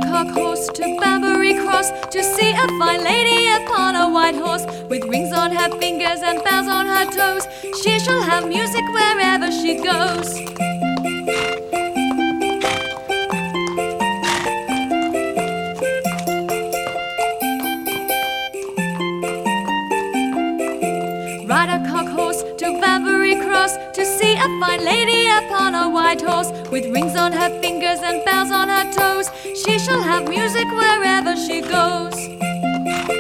cock horse to Banbury Cross to see a fine lady upon a white horse, with rings on her fingers and bells on her toes. She shall have music wherever she goes. Ride a cock horse to Banbury Cross to see a fine lady upon a white horse, with rings on her fingers and bells on her toes. She shall have music wherever she goes.